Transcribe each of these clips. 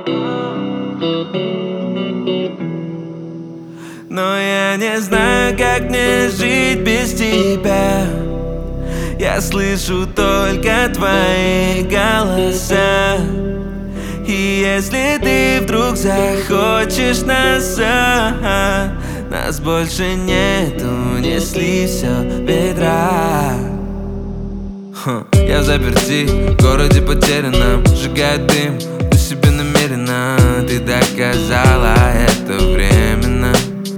Но я не знаю, как мне жить без тебя. Я слышу только твои голоса. И если ты вдруг захочешь назад, нас больше нету, несли все ведра. Я в заперти, в городе потерянном, сжигаю дым, у себя намеренно. Ты доказала, это временно.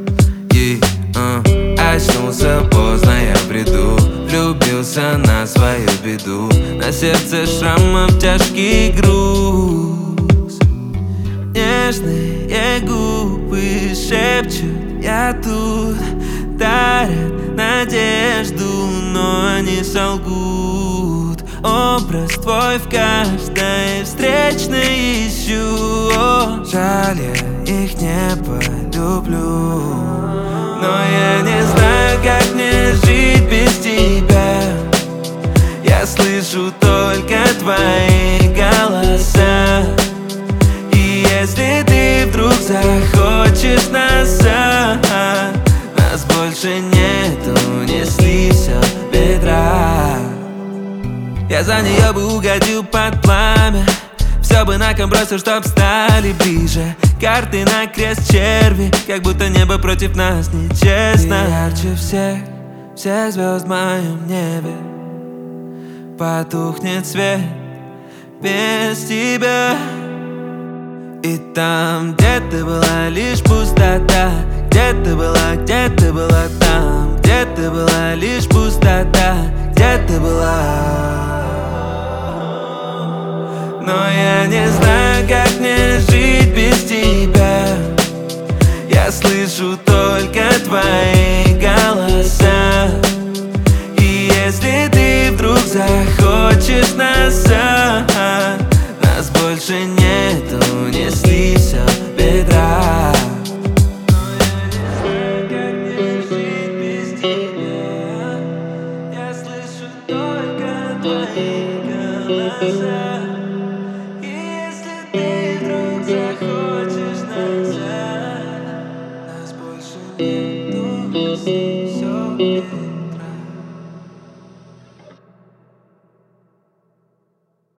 Очнулся поздно, я приду, влюбился на свою беду. На сердце шрамов тяжкий груз. Нежные губы шепчут, я тут, дарят надежду, но они солгут. Образ твой в каждой встречной ищу. Жаль, я их не полюблю. Но я не знаю, как мне жить без тебя. Я слышу только твои голоса. И если ты вдруг захочешь назад, нас больше нету, несли все ведра. Я за нее бы угодил под пламя, все бы на ком бросил, чтоб стали ближе. Карты на крест, черви, как будто небо против нас нечестно. Ты ярче всех звезд в моем небе. Потухнет свет без тебя. И там, где ты была, лишь пустота. Где ты была там. Где ты была, лишь пустота. Где ты была? Но я не знаю, как мне жить без тебя. Я слышу только твои голоса. И если ты вдруг захочешь назад, нас больше не